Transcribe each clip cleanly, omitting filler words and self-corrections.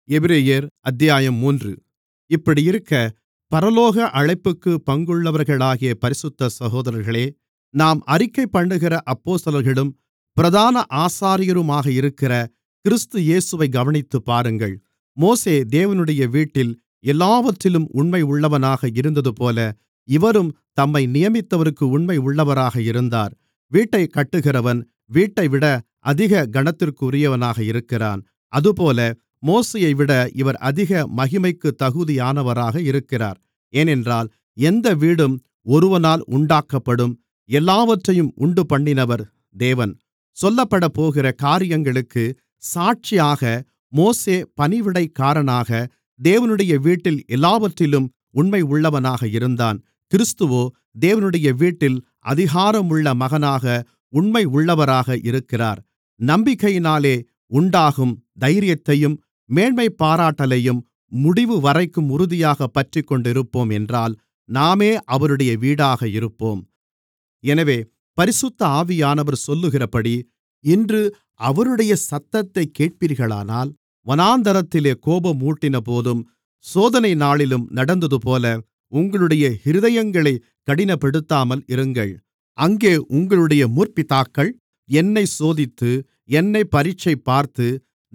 எபிரெயர் அத்தியாயம் 3. இப்படியிருக்க பரலோக அழைப்புக்குப் பங்குள்ளவர்களாகிய பரிசுத்த சகோதரர்களே, நாம் அறிக்கைபண்ணுகிற அப்போஸ்தலர்களும் பிரதான ஆசாரியருமாக இருக்கிற கிறிஸ்து இயேசுவைக் கவனித்துப் பாருங்கள். மோசே தேவனுடைய வீட்டில் எல்லாவற்றிலும் உண்மையுள்ளவனாக இருந்ததுபோல, இவரும் தம்மை நியமித்தவருக்கு உண்மையுள்ளவராக இருந்தார். வீட்டைக் கட்டுகிறவன் வீட்டைவிட அதிக கனத்திற்குரியவனாக இருக்கிறான். அதுபோல மோசேயைவிட இவர் அதிக மகிமைக்குத் தகுதியானவராக இருக்கிறார். ஏனென்றால் எந்த வீடும் ஒருவனால் உண்டாக்கப்படும். எல்லாவற்றையும் உண்டுபண்ணினவர் தேவன். சொல்லப்படப்போகிற காரியங்களுக்குச் சாட்சியாக மோசே பணிவிடைக்காரனாக தேவனுடைய வீட்டில் எல்லாவற்றிலும் உண்மையுள்ளவனாக இருந்தான். கிறிஸ்துவோ தேவனுடைய வீட்டில் அதிகாரமுள்ள மகனாக உண்மையுள்ளவராக இருக்கிறார். நம்பிக்கையினாலே உண்டாகும் தைரியத்தையும் மேன்மைபாராட்டலையும் முடிவுவரைக்கும் உறுதியாகப் பற்றிக்கொண்டிருப்போம் என்றால், நாமே அவருடைய வீடாக இருப்போம். எனவே பரிசுத்த ஆவியானவர் சொல்லுகிறபடி, இன்று அவருடைய சத்தத்தைக் கேட்பீர்களானால், வனாந்திரத்திலே கோபமூட்டினபோதும் சோதனை நாளிலும் நடந்ததுபோல உங்களுடைய இருதயங்களைக் கடினப்படுத்தாமல் இருங்கள். அங்கே உங்களுடைய முற்பிதாக்கள் என்னைச் சோதித்து என்னைப் பரீட்சை பார்த்து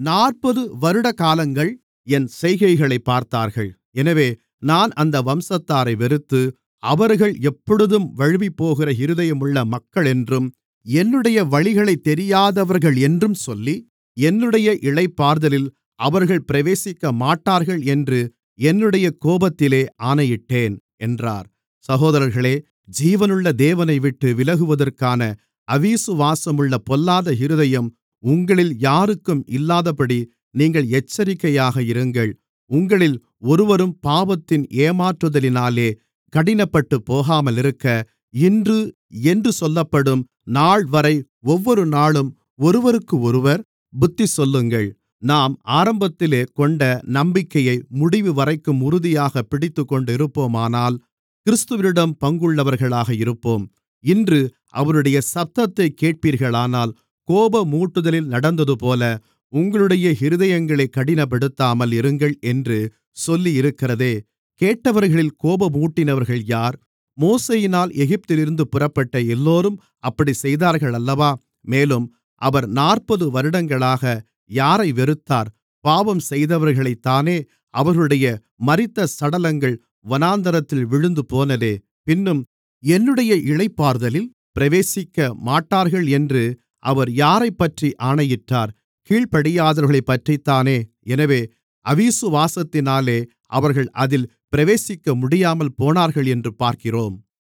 40 வருடகாலங்கள் என் செய்கைகளைப் பார்த்தார்கள். எனவே நான் அந்த வம்சத்தாரை வெறுத்து, அவர்கள் எப்பொழுதும் வழுவிப்போகிற இருதயமுள்ள மக்களென்றும் என்னுடைய வழிகளைத் தெரியாதவர்கள் என்றும் சொல்லி, என்னுடைய இளைப்பாறுதலில் அவர்கள் பிரவேசிக்கமாட்டார்கள் என்று என்னுடைய கோபத்திலே ஆணையிட்டேன் என்றார். சகோதரர்களே, ஜீவனுள்ள தேவனைவிட்டு விலகுவதற்கான அவிசுவாசமுள்ள பொல்லாத இருதயம் உங்களில் யாருக்கும் இல்லாதபடி நீங்கள் எச்சரிக்கையாக இருங்கள். உங்களில் ஒருவரும் பாவத்தின் ஏமாற்றுதலினாலே கடினப்பட்டுப் போகாமலிருக்க, இன்று என்று சொல்லப்படும் நாள்வரை ஒவ்வொரு நாளும் ஒருவருக்கொருவர் புத்திசொல்லுங்கள். நாம் ஆரம்பத்திலே கொண்ட நம்பிக்கையை முடிவுவரைக்கும் உறுதியாகப் பிடித்துக்கொண்டிருப்போமானால், கிறிஸ்துவினிடம் பங்குள்ளவர்களாக இருப்போம். இன்று அவருடைய சத்தத்தைக் கேட்பீர்களானால், கோபமூட்டுதலில் நடந்ததுபோல உங்களுடைய இருதயங்களைக் கடினப்படுத்தாமல் இருங்கள் என்று சொல்லியிருக்கிறதே. கேட்டவர்களில் கோபமூட்டினவர்கள் யார்? மோசேயினால் எகிப்திலிருந்து புறப்பட்ட எல்லோரும் அப்படிச் செய்தார்கள் அல்லவா? மேலும் அவர் 40 வருடங்களாக யாரை வெறுத்தார்? பாவம் செய்தவர்களைத்தானே. அவர்களுடைய மரித்த சடலங்கள் வனாந்திரத்தில் விழுந்துபோனதே. பின்னும் என்னுடைய இளைப்பாறுதலில் பிரவேசிக்க மாட்டார்கள் என்று அவர் யாரைப்பற்றி ஆணையிட்டார்? கீழ்ப்படியாதவர்களைப்பற்றித்தானே. எனவே அவிசுவாசத்தினாலே அவர்கள் அதில் பிரவேசிக்க முடியாமல் போனார்கள் என்று பார்க்கிறோம்.